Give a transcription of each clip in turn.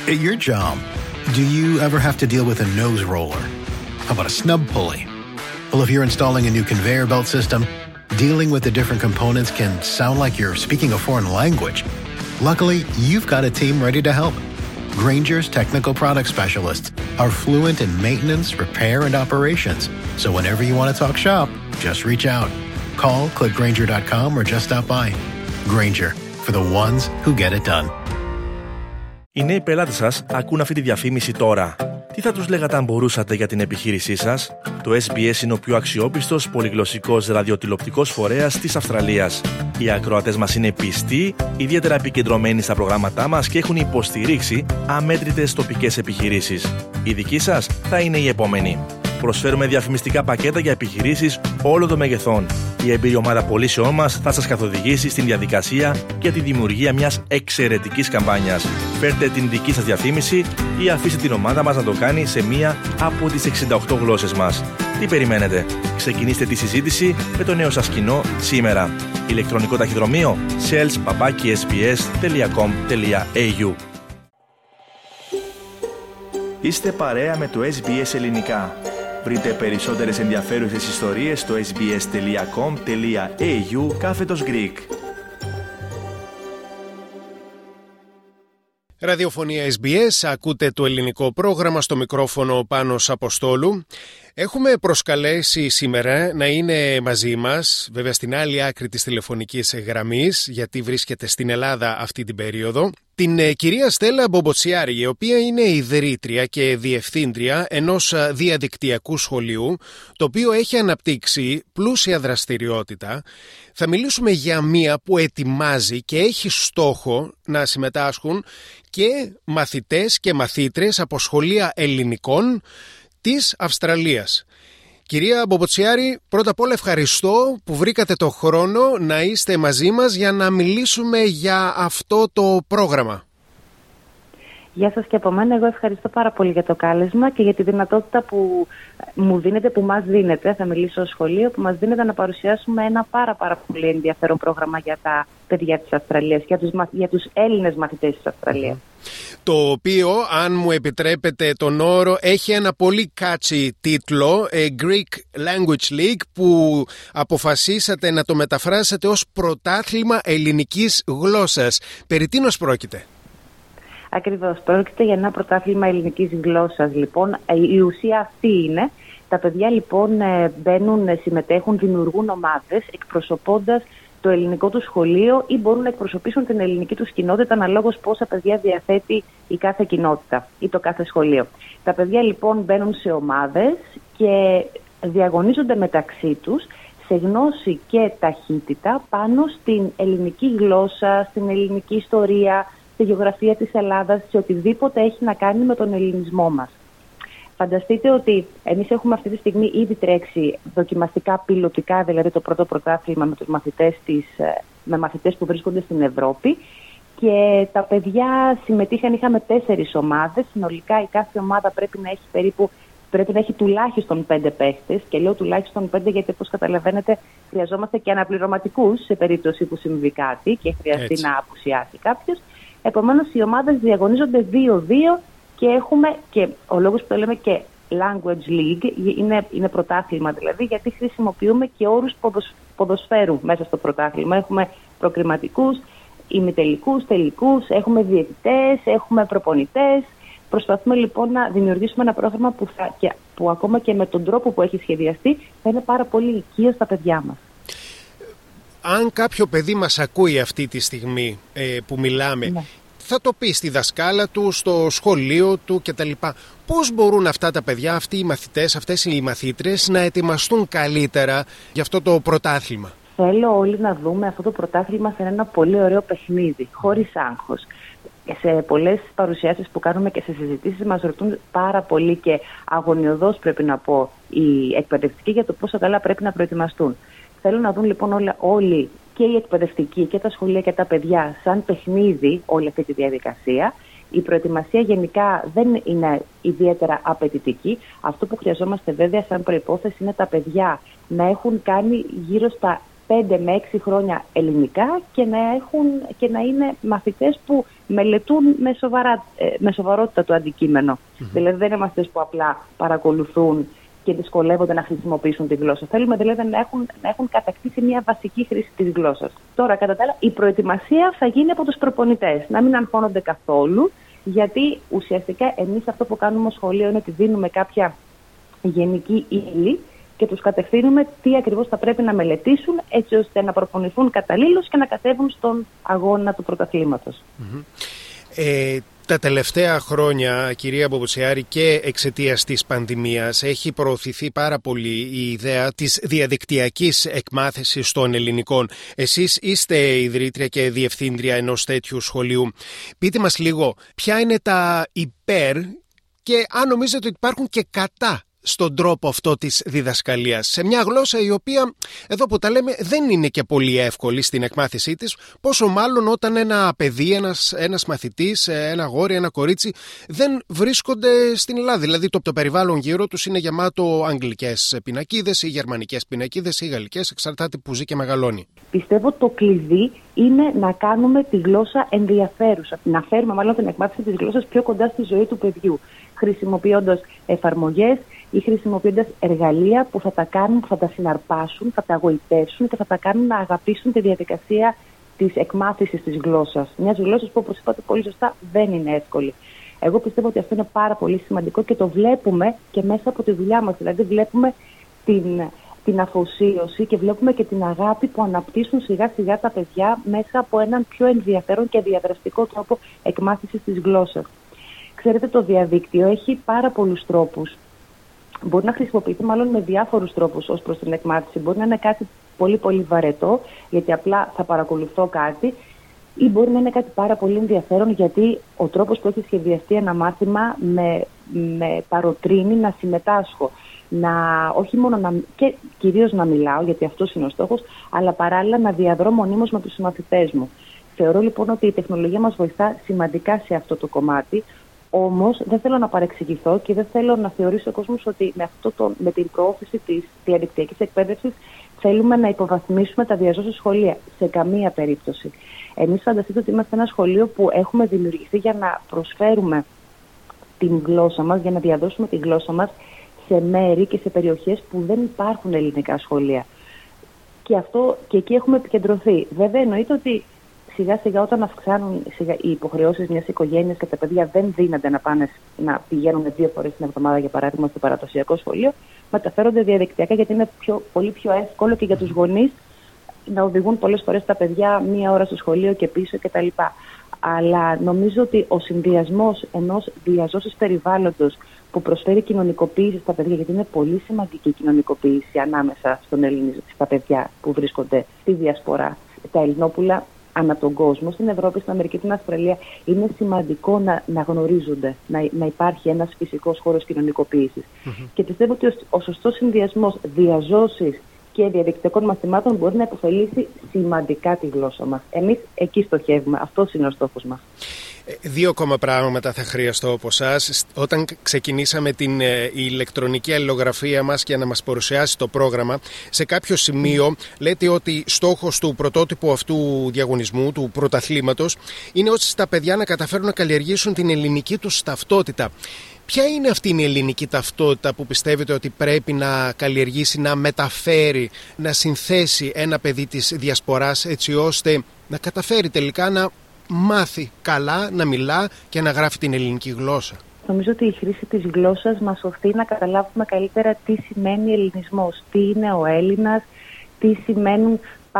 At your job, do you ever have to deal with a nose roller? How about a snub pulley? Well, if you're installing a new conveyor belt system, dealing with the different components can sound like you're speaking a foreign language. Luckily, you've got a team ready to help. Grainger's technical product specialists are fluent in maintenance, repair, and operations. So whenever you want to talk shop, just reach out. Call, click Grainger.com, or just stop by. Grainger, for the ones who get it done. Οι νέοι πελάτες σας ακούν αυτή τη διαφήμιση τώρα. Τι θα τους λέγατε αν μπορούσατε για την επιχείρησή σας? Το SBS είναι ο πιο αξιόπιστος πολυγλωσσικός ραδιοτηλεοπτικός φορέας της Αυστραλίας. Οι ακροατές μας είναι πιστοί, ιδιαίτερα επικεντρωμένοι στα προγράμματά μας και έχουν υποστηρίξει αμέτρητες τοπικές επιχειρήσεις. Η δική σας θα είναι η επόμενη. Προσφέρουμε διαφημιστικά πακέτα για επιχειρήσεις όλων των μεγεθών. Η εμπειρή ομάδα πωλήσεών μας θα σας καθοδηγήσει στην διαδικασία για τη δημιουργία μιας εξαιρετικής καμπάνιας. Φέρτε την δική σας διαφήμιση ή αφήστε την ομάδα μας να το κάνει σε μία από τις 68 γλώσσες μας. Τι περιμένετε? Ξεκινήστε τη συζήτηση με το νέο σας κοινό σήμερα. Ηλεκτρονικό ταχυδρομείο sales@sbs.com.au. Είστε παρέα με το SBS Ελληνικά. Βρείτε περισσότερες ενδιαφέρουσες ιστορίες στο sbs.com.au/Greek. Ραδιοφωνία SBS, ακούτε το ελληνικό πρόγραμμα, στο μικρόφωνο Πάνος Αποστόλου. Έχουμε προσκαλέσει σήμερα να είναι μαζί μας, βέβαια στην άλλη άκρη της τηλεφωνικής γραμμής, γιατί βρίσκεται στην Ελλάδα αυτή την περίοδο, την κυρία Στέλλα Μπομποτσιάρη, η οποία είναι ιδρύτρια και διευθύντρια ενός διαδικτυακού σχολείου, το οποίο έχει αναπτύξει πλούσια δραστηριότητα. Θα μιλήσουμε για μία που ετοιμάζει και έχει στόχο να συμμετάσχουν και μαθητές και μαθήτρες από σχολεία ελληνικών της Αυστραλίας. Κυρία Μπομποτσιάρη, πρώτα απ' όλα ευχαριστώ που βρήκατε το χρόνο να είστε μαζί μας για να μιλήσουμε για αυτό το πρόγραμμα. Γεια σας και από μένα. Εγώ ευχαριστώ πάρα πολύ για το κάλεσμα και για τη δυνατότητα που μου δίνετε, που μας δίνετε, θα μιλήσω στο σχολείο, που μας δίνετε να παρουσιάσουμε ένα πάρα πολύ ενδιαφέρον πρόγραμμα για τα παιδιά της Αυστραλίας, για τους Έλληνες μαθητές της Αυστραλίας. Το οποίο, αν μου επιτρέπετε τον όρο, έχει ένα πολύ catchy τίτλο, Greek Language League, που αποφασίσατε να το μεταφράσετε ως πρωτάθλημα ελληνικής γλώσσας. Περί τίνος πρόκειται? Ακριβώς, πρόκειται για ένα πρωτάθλημα ελληνικής γλώσσας. Λοιπόν, η ουσία αυτή είναι, τα παιδιά λοιπόν μπαίνουν, συμμετέχουν, δημιουργούν ομάδες εκπροσωπώντας το ελληνικό του σχολείο ή μπορούν να εκπροσωπήσουν την ελληνική τους κοινότητα αναλόγως πόσα παιδιά διαθέτει η κάθε κοινότητα ή το κάθε σχολείο. Τα παιδιά λοιπόν μπαίνουν σε ομάδες και διαγωνίζονται μεταξύ τους σε γνώση και ταχύτητα πάνω στην ελληνική γλώσσα, στην ελληνική ιστορία, στη γεωγραφία της Ελλάδας, σε οτιδήποτε έχει να κάνει με τον ελληνισμό μας. Φανταστείτε ότι εμείς έχουμε αυτή τη στιγμή ήδη τρέξει δοκιμαστικά, πιλωτικά, δηλαδή το πρώτο πρωτάθλημα με τους μαθητές που βρίσκονται στην Ευρώπη, και τα παιδιά συμμετείχαν, είχαμε 4 ομάδες. Συνολικά η κάθε ομάδα πρέπει να έχει τουλάχιστον 5 παίχτες, και λέω τουλάχιστον 5 γιατί, όπως καταλαβαίνετε, χρειαζόμαστε και αναπληρωματικούς σε περίπτωση που συμβεί κάτι και χρειαστεί να απουσιάσει κάποιος. Επομένως, οι ομάδες διαγωνίζονται 2-2 και έχουμε, και ο λόγος που το λέμε και Language League, είναι πρωτάθλημα δηλαδή, γιατί χρησιμοποιούμε και όρους ποδοσφαίρου μέσα στο πρωτάθλημα. Έχουμε προκριματικούς, ημιτελικούς, τελικούς, έχουμε διαιτητές, έχουμε προπονητές. Προσπαθούμε λοιπόν να δημιουργήσουμε ένα πρόγραμμα που ακόμα και με τον τρόπο που έχει σχεδιαστεί θα είναι πάρα πολύ οικείο στα παιδιά μας. Αν κάποιο παιδί μας ακούει αυτή τη στιγμή που μιλάμε, ναι, θα το πει στη δασκάλα του, στο σχολείο του κτλ. Πώς μπορούν αυτά τα παιδιά, αυτοί οι μαθητές, αυτές οι μαθήτρες να ετοιμαστούν καλύτερα για αυτό το πρωτάθλημα? Θέλω όλοι να δούμε αυτό το πρωτάθλημα σαν ένα πολύ ωραίο παιχνίδι, χωρίς άγχος. Σε πολλές παρουσιάσεις που κάνουμε και σε συζητήσεις μας ρωτούν πάρα πολύ και αγωνιωδώς, πρέπει να πω, οι εκπαιδευτικοί για το πόσο καλά πρέπει να προετοιμαστούν. Θέλω να δουν λοιπόν όλοι, και οι εκπαιδευτικοί και τα σχολεία και τα παιδιά, σαν παιχνίδι όλη αυτή τη διαδικασία. Η προετοιμασία γενικά δεν είναι ιδιαίτερα απαιτητική. Αυτό που χρειαζόμαστε βέβαια σαν προϋπόθεση είναι τα παιδιά να έχουν κάνει γύρω στα 5 με 6 χρόνια ελληνικά και να είναι μαθητές που μελετούν με σοβαρότητα το αντικείμενο. Δηλαδή δεν είναι μαθητές που απλά παρακολουθούν και δυσκολεύονται να χρησιμοποιήσουν τη γλώσσα. Θέλουμε δηλαδή να έχουν κατακτήσει μια βασική χρήση της γλώσσας. Τώρα, κατά τα άλλα, η προετοιμασία θα γίνει από τους προπονητές. Να μην αγχώνονται καθόλου, γιατί ουσιαστικά εμείς αυτό που κάνουμε ως σχολείο είναι ότι δίνουμε κάποια γενική ύλη και τους κατευθύνουμε τι ακριβώς θα πρέπει να μελετήσουν, έτσι ώστε να προπονηθούν καταλήλως και να κατέβουν στον αγώνα του πρωταθλήματος. Τα τελευταία χρόνια, κυρία Μπομποτσιάρη, και εξαιτίας της πανδημίας έχει προωθηθεί πάρα πολύ η ιδέα της διαδικτυακής εκμάθησης των ελληνικών. Εσείς είστε ιδρύτρια και διευθύντρια ενός τέτοιου σχολείου. Πείτε μας λίγο ποια είναι τα υπέρ και αν νομίζετε ότι υπάρχουν και κατά στον τρόπο αυτό της διδασκαλίας, σε μια γλώσσα η οποία, εδώ που τα λέμε, δεν είναι και πολύ εύκολη στην εκμάθησή της, πόσο μάλλον όταν ένα παιδί, ένας μαθητής, ένα αγόρι, ένα κορίτσι δεν βρίσκονται στην Ελλάδα. Δηλαδή το περιβάλλον γύρω τους είναι γεμάτο αγγλικές πινακίδες ή γερμανικές πινακίδες ή γαλλικές, εξαρτάται που ζει και μεγαλώνει. Πιστεύω το κλειδί είναι να κάνουμε τη γλώσσα ενδιαφέρουσα, να φέρουμε μάλλον την εκμάθηση της γλώσσας πιο κοντά στη ζωή του παιδιού, χρησιμοποιώντας εφαρμογές ή χρησιμοποιώντας εργαλεία που θα τα κάνουν, που θα τα συναρπάσουν, θα τα γοητεύσουν και θα τα κάνουν να αγαπήσουν τη διαδικασία της εκμάθησης της γλώσσας. Μιας γλώσσας που, όπως είπατε πολύ σωστά, δεν είναι εύκολη. Εγώ πιστεύω ότι αυτό είναι πάρα πολύ σημαντικό και το βλέπουμε και μέσα από τη δουλειά μας. Δηλαδή βλέπουμε την αφοσίωση και βλέπουμε και την αγάπη που αναπτύσσουν σιγά σιγά τα παιδιά μέσα από έναν πιο ενδιαφέρον και διαδραστικό τρόπο εκμάθησης της γλώσσας. Ξέρετε, το διαδίκτυο έχει πάρα πολλούς τρόπους. Μπορεί να χρησιμοποιηθεί μάλλον με διάφορους τρόπους ως προς την εκμάθηση. Μπορεί να είναι κάτι πολύ πολύ βαρετό, γιατί απλά θα παρακολουθώ κάτι, ή μπορεί να είναι κάτι πάρα πολύ ενδιαφέρον, γιατί ο τρόπος που έχει σχεδιαστεί ένα μάθημα με παροτρύνει να συμμετάσχω. Όχι μόνο και κυρίως να μιλάω, γιατί αυτός είναι ο στόχος, αλλά παράλληλα να διαδρώ μονίμως με τους συμμαθητές μου. Θεωρώ λοιπόν ότι η τεχνολογία μας βοηθά σημαντικά σε αυτό το κομμάτι. Όμως δεν θέλω να παρεξηγηθώ και δεν θέλω να θεωρήσει ο κόσμος ότι με την προώθηση της διαδικτυακής εκπαίδευσης θέλουμε να υποβαθμίσουμε τα διαζώσια σχολεία. Σε καμία περίπτωση. Εμείς φανταστείτε ότι είμαστε ένα σχολείο που έχουμε δημιουργηθεί για να προσφέρουμε την γλώσσα μας, για να διαδώσουμε τη γλώσσα μας σε μέρη και σε περιοχές που δεν υπάρχουν ελληνικά σχολεία. Και εκεί έχουμε επικεντρωθεί. Βέβαια εννοείται ότι σιγά σιγά όταν αυξάνουν οι υποχρεώσεις μιας οικογένειας και τα παιδιά δεν δίνονται να πηγαίνουν 2 φορές την εβδομάδα, για παράδειγμα, στο παραδοσιακό σχολείο, μεταφέρονται διαδικτυακά, γιατί είναι πολύ πιο εύκολο και για τους γονείς να οδηγούν πολλές φορές τα παιδιά 1 ώρα στο σχολείο και πίσω κτλ. Αλλά νομίζω ότι ο συνδυασμός ενός διαζώσης περιβάλλοντος που προσφέρει κοινωνικοποίηση στα παιδιά, γιατί είναι πολύ σημαντική η κοινωνικοποίηση ανάμεσα στα παιδιά που βρίσκονται στη διασπορά, τα Ελληνόπουλα ανά τον κόσμο, στην Ευρώπη, στην Αμερική, στην Αυστραλία, είναι σημαντικό να γνωρίζονται, να υπάρχει ένας φυσικός χώρος κοινωνικοποίησης. Και πιστεύω ότι ο σωστός συνδυασμός διαζώσης και διαδικτυακών μαθημάτων μπορεί να υποφελήσει σημαντικά τη γλώσσα μας. Εμείς εκεί στοχεύουμε. Αυτός είναι ο στόχος μας. 2 ακόμα πράγματα θα χρειαστώ από εσάς. Όταν ξεκινήσαμε την ηλεκτρονική αλληλογραφία μας για να μας παρουσιάσει το πρόγραμμα, σε κάποιο σημείο λέτε ότι στόχος του πρωτότυπου αυτού διαγωνισμού, του πρωταθλήματος, είναι ώστε τα παιδιά να καταφέρουν να καλλιεργήσουν την ελληνική τους ταυτότητα. Ποια είναι αυτή η ελληνική ταυτότητα που πιστεύετε ότι πρέπει να καλλιεργήσει, να μεταφέρει, να συνθέσει ένα παιδί της διασποράς, έτσι ώστε να καταφέρει τελικά να μάθει καλά να μιλά και να γράφει την ελληνική γλώσσα? Νομίζω ότι η χρήση της γλώσσας μας οφείλει να καταλάβουμε καλύτερα τι σημαίνει ελληνισμός, τι είναι ο Έλληνας, τι σημαίνουν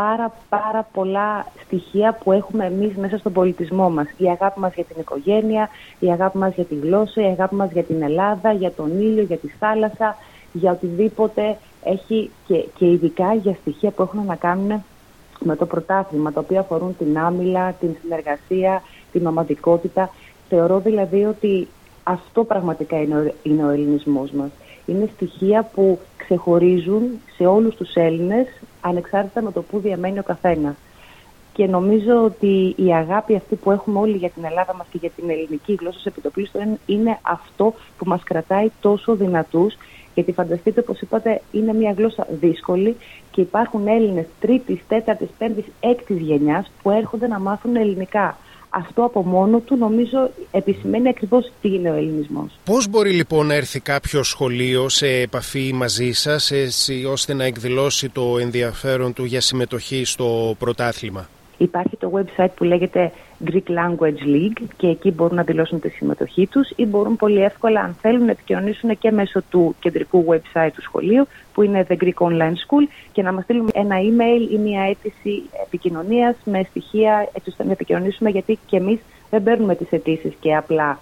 πάρα πολλά στοιχεία που έχουμε εμείς μέσα στον πολιτισμό μας. Η αγάπη μας για την οικογένεια, η αγάπη μας για τη γλώσσα, η αγάπη μας για την Ελλάδα, για τον ήλιο, για τη θάλασσα, για οτιδήποτε έχει και ειδικά για στοιχεία που έχουν να κάνουν με το πρωτάθλημα, τα οποία αφορούν την άμυλα, την συνεργασία, την ομαδικότητα. Θεωρώ δηλαδή ότι αυτό πραγματικά είναι ο ελληνισμός μας. Είναι στοιχεία που ξεχωρίζουν σε όλους τους Έλληνες, ανεξάρτητα με το που διαμένει ο καθένας. και νομίζω ότι η αγάπη αυτή που έχουμε όλοι για την Ελλάδα μας και για την ελληνική γλώσσα σε επιτοπλίστων είναι αυτό που μας κρατάει τόσο δυνατούς. Γιατί φανταστείτε, όπως είπατε, είναι μια γλώσσα δύσκολη και υπάρχουν Έλληνες 3ης, 4ης, 5ης, 6ης γενιάς που έρχονται να μάθουν ελληνικά. Αυτό από μόνο του νομίζω επισημαίνει ακριβώς τι είναι ο ελληνισμός. Πώς μπορεί λοιπόν να έρθει κάποιο σχολείο σε επαφή μαζί σας έτσι ώστε να εκδηλώσει το ενδιαφέρον του για συμμετοχή στο πρωτάθλημα? Υπάρχει το website που λέγεται Greek Language League και εκεί μπορούν να δηλώσουν τη συμμετοχή τους ή μπορούν πολύ εύκολα, αν θέλουν, να επικοινωνήσουν και μέσω του κεντρικού website του σχολείου που είναι The Greek Online School και να μας στείλουν ένα email ή μια αίτηση επικοινωνίας με στοιχεία έτσι ώστε να επικοινωνήσουμε, γιατί και εμείς δεν παίρνουμε τις αιτήσεις και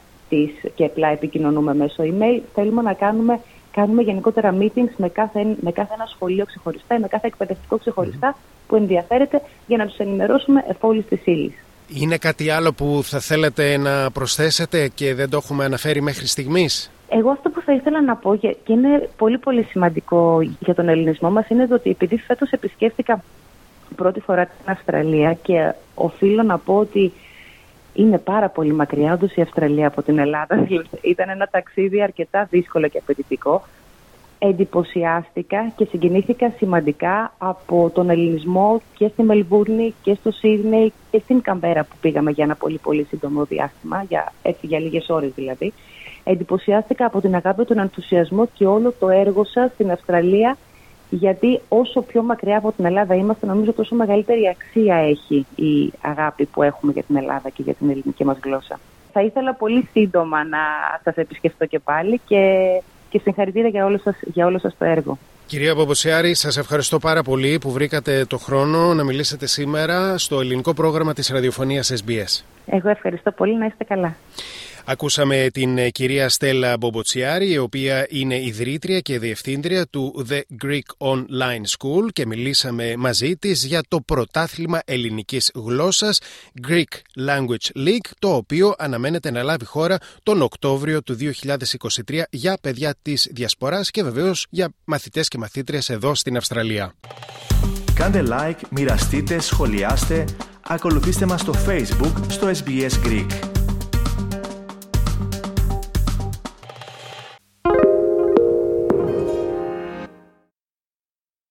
απλά επικοινωνούμε μέσω email. Θέλουμε να κάνουμε γενικότερα meetings με κάθε ένα σχολείο ξεχωριστά ή με κάθε εκπαιδευτικό ξεχωριστά που ενδιαφέρεται για να τους ενημερώσουμε εφόλης της ύλης. Είναι κάτι άλλο που θα θέλετε να προσθέσετε και δεν το έχουμε αναφέρει μέχρι στιγμής? Εγώ αυτό που θα ήθελα να πω και είναι πολύ πολύ σημαντικό για τον ελληνισμό μας είναι ότι επειδή φέτος επισκέφτηκα πρώτη φορά την Αυστραλία και οφείλω να πω ότι είναι πάρα πολύ μακριά όντως η Αυστραλία από την Ελλάδα. Ήταν ένα ταξίδι αρκετά δύσκολο και απαιτητικό. Εντυπωσιάστηκα και συγκινήθηκα σημαντικά από τον ελληνισμό και στη Μελβούρνη και στο Σίδνεϊ και στην Καμπέρα που πήγαμε για ένα πολύ πολύ σύντομο διάστημα, για λίγες ώρες δηλαδή. Εντυπωσιάστηκα από την αγάπη, τον ενθουσιασμό και όλο το έργο σας στην Αυστραλία, γιατί όσο πιο μακριά από την Ελλάδα είμαστε, νομίζω τόσο μεγαλύτερη αξία έχει η αγάπη που έχουμε για την Ελλάδα και για την ελληνική μας γλώσσα. Θα ήθελα πολύ σύντομα να σας επισκεφτώ και πάλι και συγχαρητήρια για όλο σας το έργο. Κυρία Μπομποσιάρη, σας ευχαριστώ πάρα πολύ που βρήκατε το χρόνο να μιλήσετε σήμερα στο ελληνικό πρόγραμμα της ραδιοφωνίας SBS. Εγώ ευχαριστώ πολύ, να είστε καλά. Ακούσαμε την κυρία Στέλλα Μπομποσιάρη, η οποία είναι ιδρύτρια και διευθύντρια του The Greek Online School και μιλήσαμε μαζί της για το πρωτάθλημα ελληνικής γλώσσας Greek Language League, το οποίο αναμένεται να λάβει χώρα τον Οκτώβριο του 2023 για παιδιά της Διασποράς και βεβαίως για μαθητές και μαθήτριες εδώ στην Αυστραλία. Κάντε like, μοιραστείτε, σχολιάστε, ακολουθήστε μας στο Facebook στο SBS Greek.